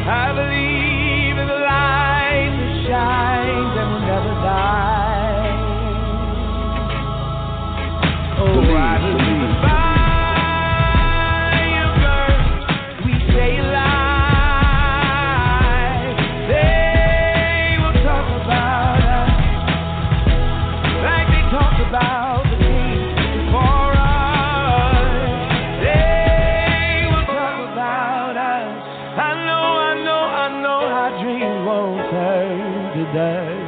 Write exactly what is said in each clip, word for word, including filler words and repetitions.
I believe in the light that shines and will never die. Oh, I believe the fire burns, we stay alive. They will talk about us like they talked about the king before us. They will talk about us. I know, I know, I know our dreams won't turn to dust.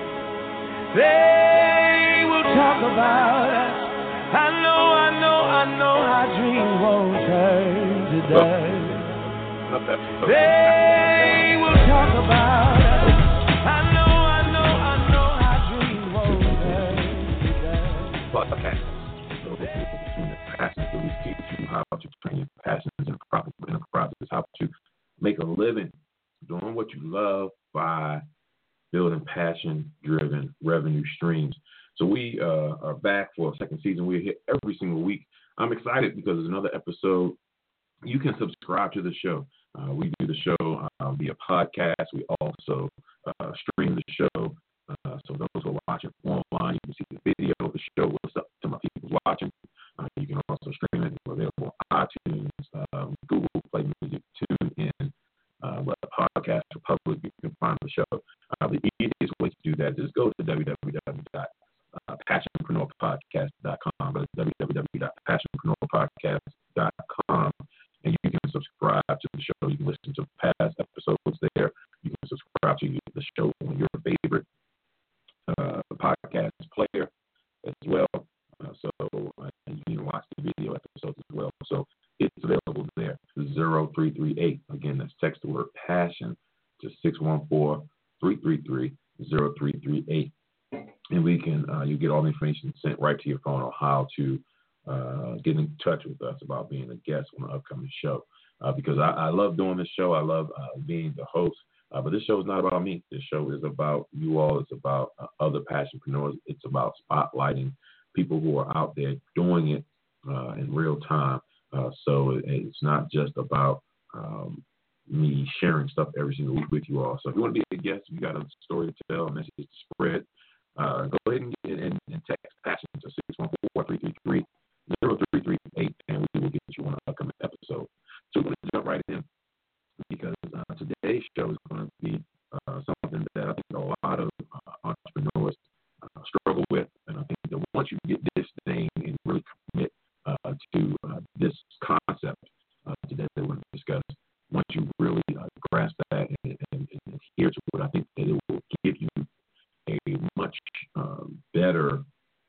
They will talk about us. I know, I know, I know our dreams won't turn to dust. They will talk about us. I know, I know, I know our dreams won't turn to dust. Podcast. So this is the passion that we teach you how to train your passions in the process, in the process, how to make a living doing what you love by building passion-driven revenue streams. So we uh, are back for a second season. We're here every single week. I'm excited because it's another episode. You can subscribe to the show. Uh, we do the show uh, via podcast. We also uh, stream the show. Uh, so those who are watching online, you can see the video of the show. What's up to my people watching? Uh, you can also stream it. We're available on iTunes, um, Google Play Music, TuneIn, uh, but Podcast Republic. You can find the show. Uh, the easiest way to do that is go to w w w dot passionpreneur podcast dot com. Go to w w w dot passionpreneur podcast dot com, and you can subscribe to the show. You can listen to past episodes there. You can subscribe to the show on your favorite uh, podcast player as well. Uh, so uh, you can watch the video episodes as well. So it's available there. zero three three eight. Again, that's text the word passion to six one four, three three three, zero three three eight. And we can, uh, you get all the information sent right to your phone on how to uh, get in touch with us about being a guest on an upcoming show. Uh, because I, I love doing this show. I love uh, being the host. Uh, but this show is not about me. This show is about you all. It's about uh, other passionpreneurs. It's about spotlighting people who are out there doing it uh, in real time. Uh, so it, it's not just about um, me sharing stuff every single week with you all. So if you want to be a guest, if you got a story to tell, a message to spread, uh, go ahead and, and, and text passion to six one four, three three three, zero three three eight, and we will get you on an upcoming episode. So we're going to jump right in because uh, today's show is going to be uh, something that I think a lot of uh, entrepreneurs uh, struggle with. And I think that once you get this thing and really commit uh, to uh, this concept uh, today that we're going to discuss, once you really uh, grasp that and, and, and adhere to it, I think that it will give you a much uh, better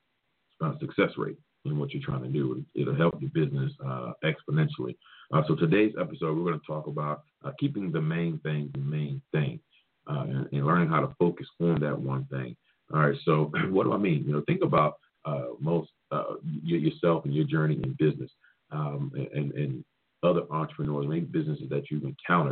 uh, success rate in what you're trying to do. It'll help your business uh, exponentially. Uh, so today's episode, we're going to talk about uh, keeping the main thing the main thing uh, and, and learning how to focus on that one thing. All right, so what do I mean? You know, think about uh, most uh, you, yourself and your journey in business um, and, and other entrepreneurs, maybe businesses that you've encountered.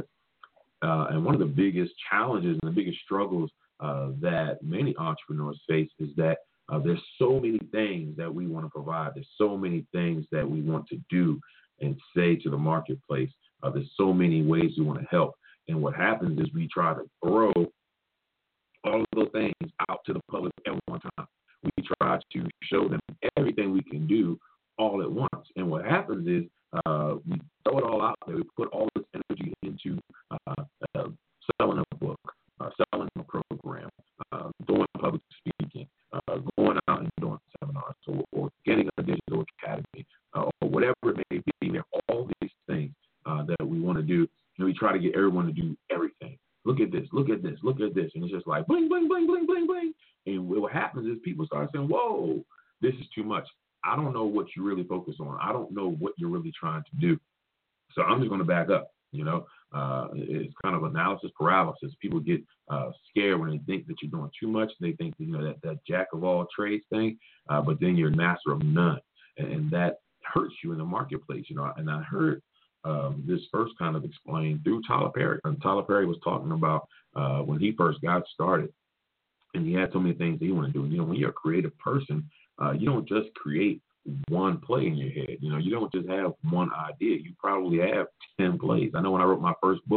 Uh, and one of the biggest challenges and the biggest struggles uh, that many entrepreneurs face is that uh, there's so many things that we want to provide. There's so many things that we want to do and say to the marketplace. Uh, there's so many ways we want to help. And what happens is we try to throw all of those things out to the public at one time. We try to show them everything we can do all at once. And what happens is uh, we throw it all out there. We put all this energy into uh, uh, selling a book, uh, selling a program, uh, doing public speaking, uh, going out and doing seminars, or, or getting a digital academy, uh, or whatever it may be. There are all these things uh, that we want to do, and we try to get everyone to do everything. Look at this, look at this, look at this. And it's just like bling, bling, bling, bling, bling, bling. And what happens is people start saying, whoa, this is too much. I don't know what you really focus on. I don't know what you're really trying to do. So I'm just going to back up. You know, uh, it's kind of analysis paralysis. People get uh, scared when they think that you're doing too much. They think, you know, that, that jack of all trades thing, uh, but then you're master of none. And, and that hurts you in the marketplace, you know. And I heard um, this first kind of explained through Tyler Perry. And Tyler Perry was talking about uh, when he first got started, and he had so many things that he wanted to do. And, you know, when you're a creative person, uh, you don't just create one play in your head. You know, you don't just have one idea. You probably have ten plays. I know when I wrote my first book,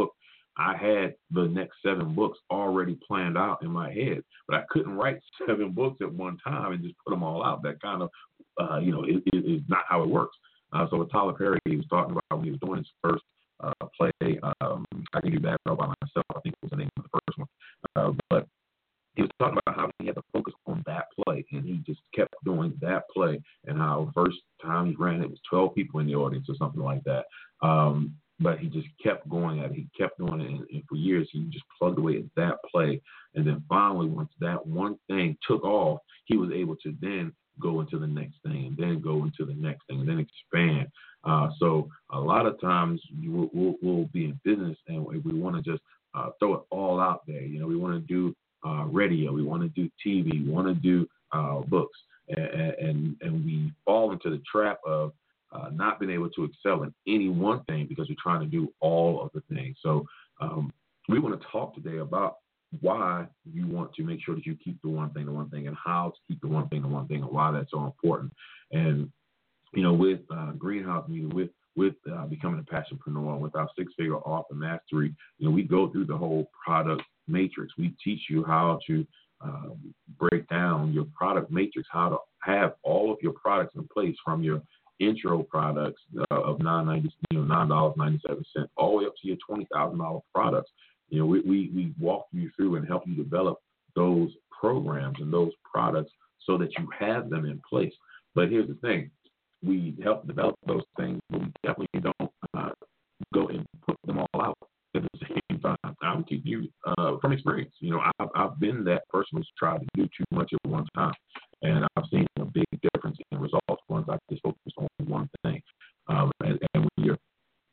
I had the next seven books already planned out in my head, but I couldn't write seven books at one time and just put them all out. That kind of, uh, you know, it, it, is not how it works. Uh, so with Tyler Perry, he was talking about when he was doing his first uh, play, um, I Can Do Bad All By Myself, I think was the name of the first one. Uh, but he was talking about how he had to focus on that play, and he just kept doing that play, and how the first time he ran it was twelve people in the audience or something like that. Um, but he just kept going at it. He kept doing it, and, and for years he just plugged away at that play. And then finally, once that one thing took off, he was able to then go into the next thing, and then go into the next thing, and then expand. Uh, so a lot of times you will, we'll, we'll be in business, and we, we want to just uh, throw it all out there. You know, we want to do uh, radio, we want to do T V, we want to do uh, books, and, and and we fall into the trap of uh, not being able to excel in any one thing because we're trying to do all of the things. So um, we want to talk today about why you want to make sure that you keep the one thing, the one thing, and how to keep the one thing, the one thing, and why that's so important. And you know, with uh, Greenhouse Media, with with uh, becoming a passionpreneur, with our six-figure author mastery, you know, we go through the whole product matrix. We teach you how to uh, break down your product matrix, how to have all of your products in place, from your intro products uh, of nine ninety, you know, nine dollars and ninety-seven cents, all the way up to your twenty thousand dollar products. You know, we, we we walk you through and help you develop those programs and those products so that you have them in place. But here's the thing. We help develop those things, but we definitely don't uh, go and put them all out at the same time. I'll give you uh, from experience. You know, I've, I've been that person who's tried to do too much at one time, and I've seen a big difference in results once I just focus on one thing. Um, and, and when you're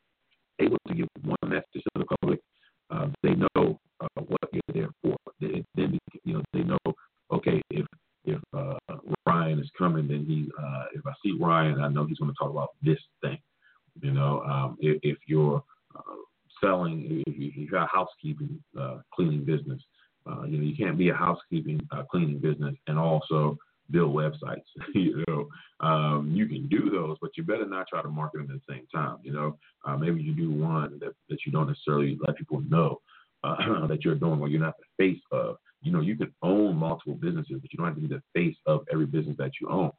able to give one message to the public, uh, they know uh, what you're there for. They, then you know they know, okay, if if uh, Ryan is coming, then he uh, if I see Ryan, I know he's going to talk about this thing. You know, um, if, if you're uh, selling, if, you, if you've got a housekeeping uh, cleaning business, uh, you know, you can't be a housekeeping uh, cleaning business and also build websites. you know, um, you can do those, but you better not try to market them at the same time. You know, uh, maybe you do one that, that you don't necessarily let people know uh, that you're doing, or you're not the face of. You know, you can own multiple businesses, but you don't have to be the face of every business that you own.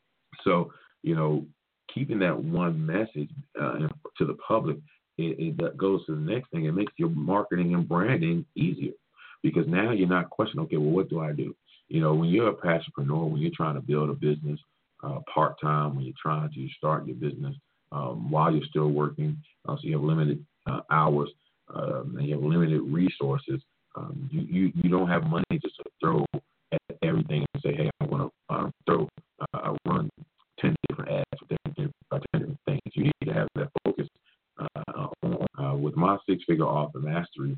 So, you know, keeping that one message uh, to the public, it, it goes to the next thing. It makes your marketing and branding easier, because now you're not questioning, okay, well, what do I do? You know, when you're a passionpreneur, when you're trying to build a business uh, part-time, when you're trying to start your business um, while you're still working, uh, so you have limited uh, hours um, and you have limited resources, um, you, you, you don't have money just to throw at everything and say, hey, I'm going to uh, throw, uh, run ten different ads for ten different, uh, ten different things. You need to have that focus uh, on, uh, with my six-figure author mastery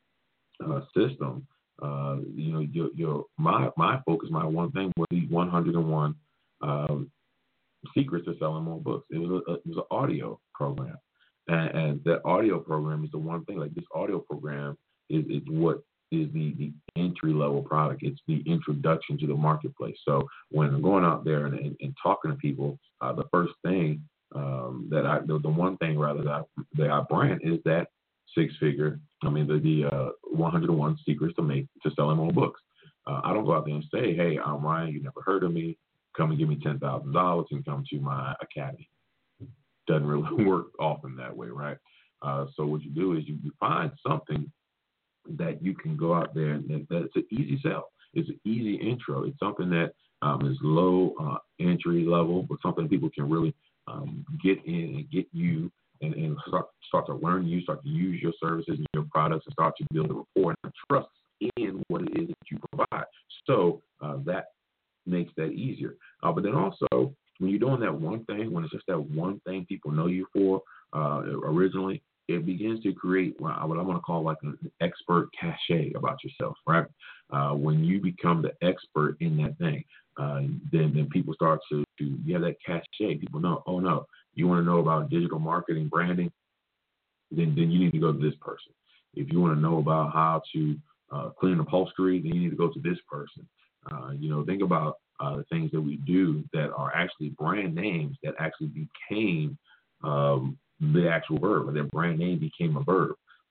uh, system. Uh, you know, your, your my my focus, my one thing was the one hundred and one um, secrets to selling more books. It was a, it was an audio program, and, and that audio program is the one thing. Like, this audio program is, is what is the, the entry level product. It's the introduction to the marketplace. So when I'm going out there and, and, and talking to people, uh, the first thing um, that I the, the one thing rather that I, that I brand is that six figure. I mean, the, the uh, one hundred and one secrets to make to selling more books. Uh, I don't go out there and say, hey, I'm Ryan, you never heard of me. Come and give me ten thousand dollars and come to my academy. Doesn't really work often that way, right? Uh, so what you do is you, you find something that you can go out there and that, that's an easy sell. It's an easy intro. It's something that um, is low uh, entry level, but something people can really um, get in and get you and, and start, start to learn you, start to use your services and your products, and start to build a rapport and a trust in what it is that you provide. So uh, that makes that easier. Uh, but then also, when you're doing that one thing, when it's just that one thing people know you for uh, originally, it begins to create what I want to call like an expert cachet about yourself, right? Uh, when you become the expert in that thing, uh, then then people start to, to you have that cachet. People know, oh no, you want to know about digital marketing, branding, then then you need to go to this person. If you want to know about how to uh, clean upholstery, then you need to go to this person. Uh, you know, think about uh, the things that we do that are actually brand names that actually became um, the actual verb, or their brand name became a verb.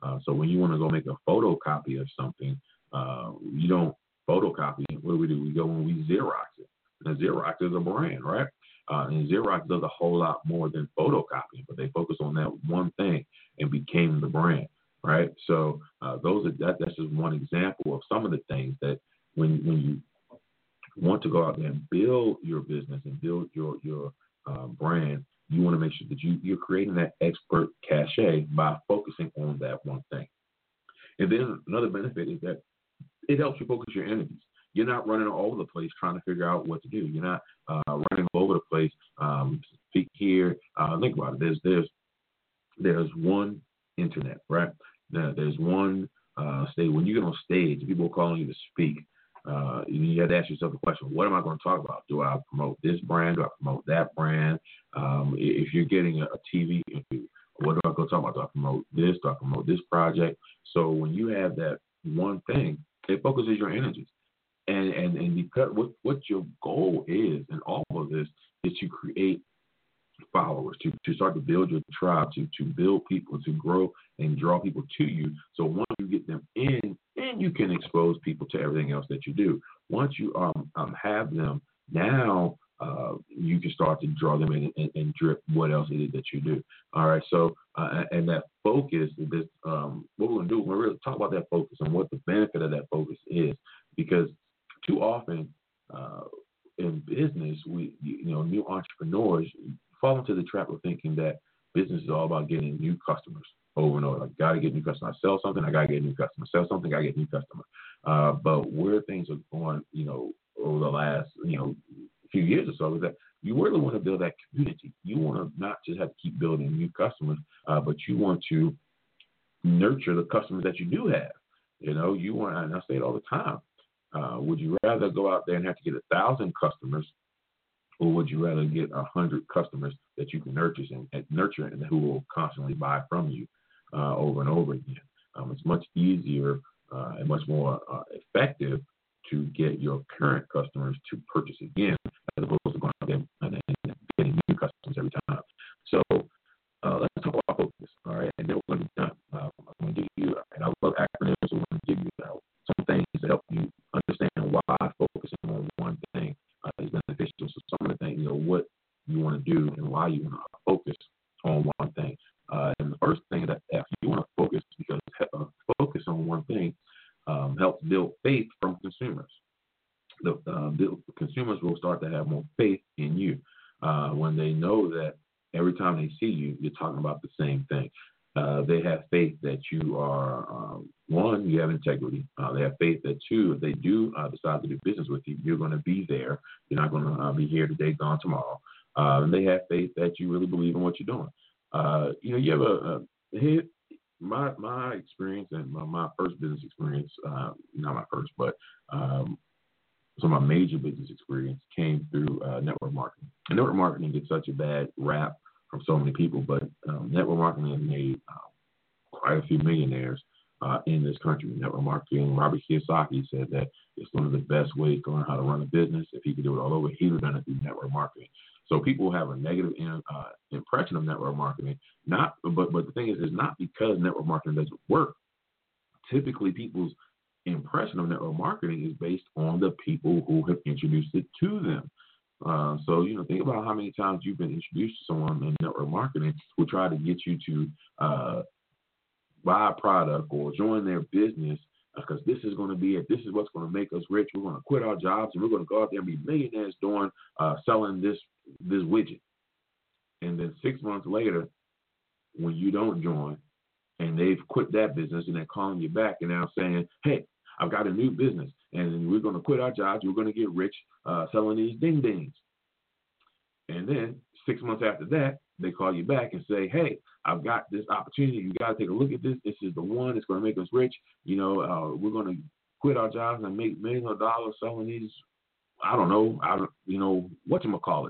Uh, so when you want to go make a photocopy of something, uh, you don't photocopy it. What do we do? We go and we Xerox it. And Xerox is a brand, right? Uh, and Xerox does a whole lot more than photocopying, but they focus on that one thing and became the brand, right? So uh, those are that, that's just one example of some of the things that when when you want to go out there and build your business and build your your uh, brand, you want to make sure that you, you're creating that expert cachet by focusing on that one thing. And then another benefit is that it helps you focus your energies. You're not running all over the place trying to figure out what to do. You're not uh, running all over the place. Um, speak here. Uh, think about it. There's there's there's one internet, right? Now, there's one uh, stage. When you get on stage, people are calling you to speak. Uh, you have to ask yourself the question: what am I going to talk about? Do I promote this brand? Do I promote that brand? Um, if you're getting a, a T V interview, what do I go talk about? Do I promote this? Do I promote this project? So when you have that one thing, it focuses your energies. And, and, and because what, what your goal is in all of this is to create followers, to, to start to build your tribe, to, to build people, to grow and draw people to you. So once you get them in, then you can expose people to everything else that you do. Once you um, um have them, now uh, you can start to draw them in and, and drip what else it is that you do. All right. So uh, and that focus, this um, what we're gonna do, we're going to talk about that focus and what the benefit of that focus is, because too often uh, in business, we, you know, new entrepreneurs fall into the trap of thinking that business is all about getting new customers over and over. Like, got to get new customers. I sell something, I got to get new customers. Sell something, I got to get new customers. Uh, but where things are going, you know, over the last, you know, few years or so is that you really want to build that community. You want to not just have to keep building new customers, uh, but you want to nurture the customers that you do have. You know, you want, and I say it all the time. Uh, would you rather go out there and have to get a thousand customers, or would you rather get a hundred customers that you can nurture and, and nurture and who will constantly buy from you uh, over and over again? Um, it's much easier uh, and much more uh, effective to get your current customers to purchase again, as opposed to going out there and, and getting new customers every time. So uh, let's talk about focus, all right? And then we're going to be done. Uh, I'm going to give you, and I love acronyms, so we're going to give you uh, some things to help you understand why focusing on one thing uh, is beneficial. So some of the things, you know, what you want to do and why you want to focus on one thing. Uh, and the first thing that if you want to focus, because uh, focus on one thing um, helps build faith from consumers. The, uh, the consumers will start to have more faith in you uh, when they know that every time they see you, you're talking about the same thing. Uh, they have faith that you are, um, one, you have integrity. Uh, they have faith that, two, if they do uh, decide to do business with you, you're going to be there. You're not going to uh, be here today, gone tomorrow. Uh, and they have faith that you really believe in what you're doing. Uh, you know, you have a, a my my experience and my, my first business experience, uh, not my first, but um, some of my major business experience came through uh, network marketing. And network marketing gets such a bad rap from so many people, but um, network marketing has made uh, quite a few millionaires uh, in this country. Network marketing, Robert Kiyosaki said that it's one of the best ways to learn how to run a business. If he could do it all over, he would have done it through network marketing. So people have a negative in, uh, impression of network marketing. Not, but but the thing is, it's not because network marketing doesn't work. Typically, people's impression of network marketing is based on the people who have introduced it to them. Uh, so, you know, think about how many times you've been introduced to someone in network marketing who try to get you to uh, buy a product or join their business because this is going to be it. This is what's going to make us rich. We're going to quit our jobs and we're going to go out there and be millionaires doing uh, selling this this widget. And then six months later, when you don't join and they've quit that business and they're calling you back and now saying, hey, I've got a new business and we're going to quit our jobs. We're going to get rich uh, selling these ding dings. And then six months after that, they call you back and say, hey, I've got this opportunity. You got to take a look at this. This is the one that's going to make us rich. You know, uh, we're going to quit our jobs and make millions of dollars selling these, I don't know, I don't, you know, whatchamacallits.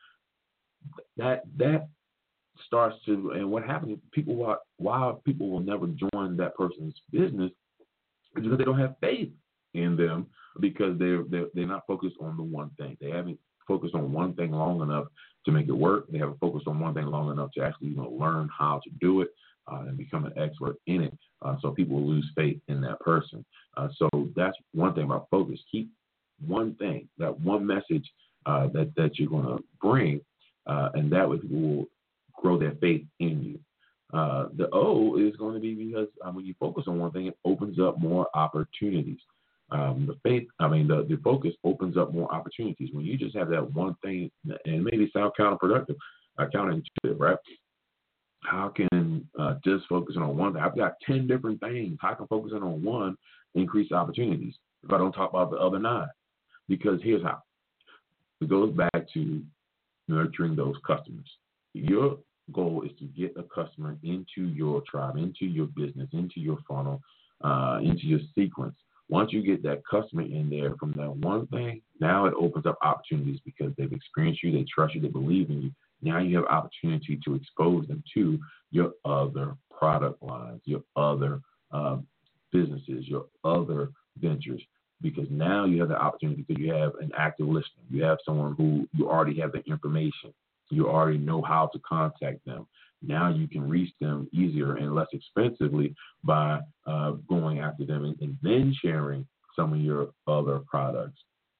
That, that starts to, and what happens, people, are, why people will never join that person's business is because they don't have faith in them, because they're, they're, they're not focused on the one thing. They haven't focused on one thing long enough to make it work. They haven't focused on one thing long enough to actually, you know, learn how to do it. uh, and become an expert in it. Uh, so people will lose faith in that person. Uh, so that's one thing about focus. Keep one thing, that one message uh, that, that you're going to bring, uh, and that way people will grow their faith in you. Uh, the O is going to be because uh, when you focus on one thing, it opens up more opportunities. Um, the faith, I mean, the, the focus opens up more opportunities. When you just have that one thing, and maybe sound counterproductive, uh, counterintuitive, right? How can uh, just focusing on one thing? I've got ten different things. How can focusing on one increase opportunities if I don't talk about the other nine? Because here's how. It goes back to nurturing those customers. Your goal is to get a customer into your tribe, into your business, into your funnel, uh, into your sequence. Once you get that customer in there from that one thing, now it opens up opportunities because they've experienced you, they trust you, they believe in you. Now you have opportunity to expose them to your other product lines, your other uh, businesses, your other ventures, because now you have the opportunity because you have an active listener. You have someone who you already have the information. You already know how to contact them. Now you can reach them easier and less expensively by uh, going after them and, and then sharing some of your other products.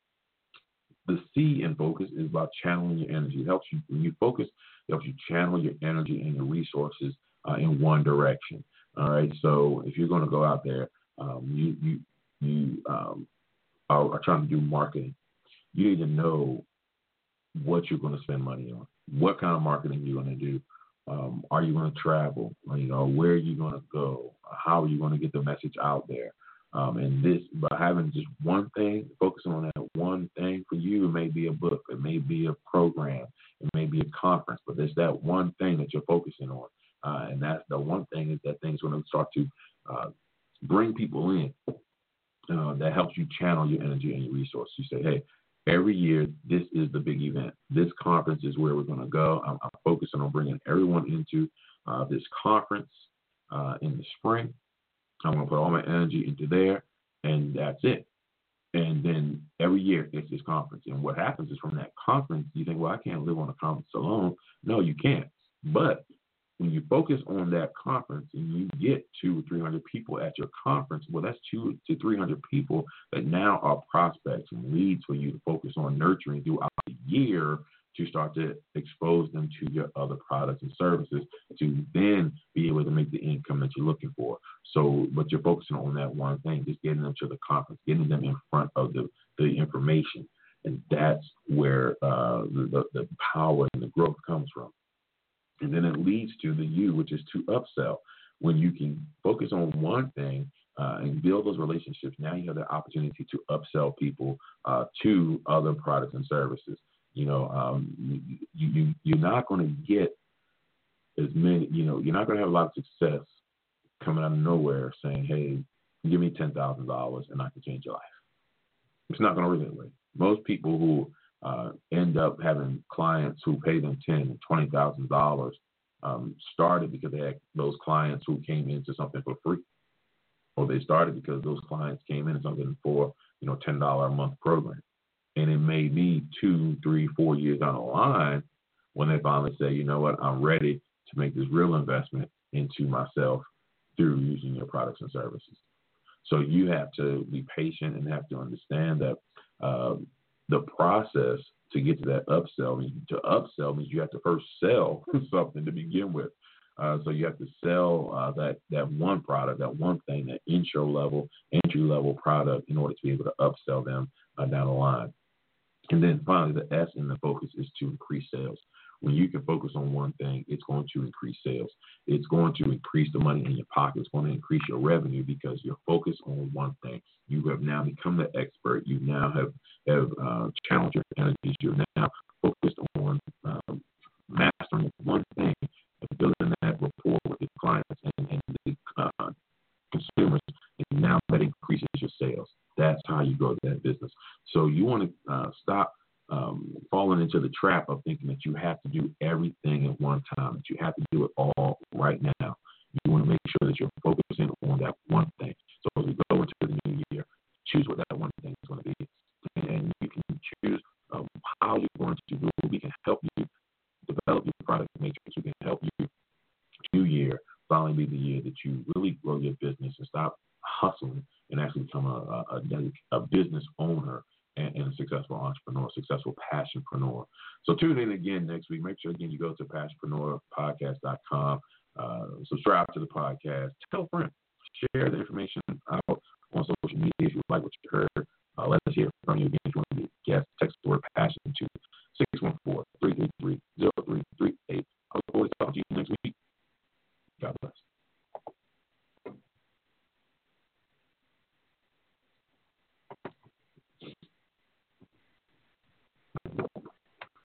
The C in focus is about channeling your energy. It helps you, when you focus, it helps you channel your energy and your resources uh, in one direction. All right. So if you're going to go out there, um, you you you um, are, are trying to do marketing, you need to know what you're going to spend money on. What kind of marketing you're going to do. Um, are you going to travel? You know, where are you going to go? How are you going to get the message out there? Um, and this, by having just one thing, focusing on that one thing for you, it may be a book, it may be a program, it may be a conference, but there's that one thing that you're focusing on. Uh, and that's the one thing is that thing's going to start to uh, bring people in. Uh, that helps you channel your energy and your resources. You say, hey, every year, this is the big event. This conference is where we're going to go. I'm, I'm focusing on bringing everyone into uh, this conference uh, in the spring. I'm going to put all my energy into there, and that's it. And then every year, it's this conference. And what happens is from that conference, you think, well, I can't live on a conference alone. No, you can't. But when you focus on that conference and you get two or three hundred people at your conference, well, that's two to three hundred people that now are prospects and leads for you to focus on nurturing throughout the year to start to expose them to your other products and services to then be able to make the income that you're looking for. So, but you're focusing on that one thing, just getting them to the conference, getting them in front of the, the information. And that's where uh, the, the power and the growth comes from. And then it leads to the U, which is to upsell. When you can focus on one thing uh, and build those relationships, now you have the opportunity to upsell people uh, to other products and services. You know, um, you, you, you're not going to get as many, you know, you're not going to have a lot of success coming out of nowhere saying, hey, give me ten thousand dollars and I can change your life. It's not going to work that way. Most people who uh, end up having clients who pay them ten thousand dollars and twenty thousand dollars um, started because they had those clients who came into something for free. Or they started because those clients came into something for, you know, ten dollars a month program. And it may be two, three, four years down the line when they finally say, you know what, I'm ready to make this real investment into myself through using your products and services. So you have to be patient and have to understand that uh, the process to get to that upsell, to upsell means you have to first sell something to begin with. Uh, so you have to sell uh, that, that one product, that one thing, that intro level, entry level product in order to be able to upsell them uh, down the line. And then finally, the S in the focus is to increase sales. When you can focus on one thing, it's going to increase sales. It's going to increase the money in your pocket. It's going to increase your revenue because you're focused on one thing. You have now become the expert. You now have, have uh, channeled your energies. You're now focused on um, mastering one thing and building that rapport with the clients and, and the uh, consumers. And now that increases your sales. That's how you grow that business. So you want to uh, stop um, falling into the trap of thinking that you have to do everything at one time, that you have to do it all right now. You want to make sure that you're focusing on that one thing. So as we go into the new year, choose what that one thing is going to be. And you can choose um, how you're going to do it. We can help you develop your product matrix. We can help you new year finally be you really grow your business and stop hustling and actually become a, a, a, a business owner and, and a successful entrepreneur, successful passionpreneur. So tune in again next week. Make sure, again, you go to passionpreneur podcast dot com, uh, subscribe to the podcast, tell a friend, share the information out on social media if you like what you heard.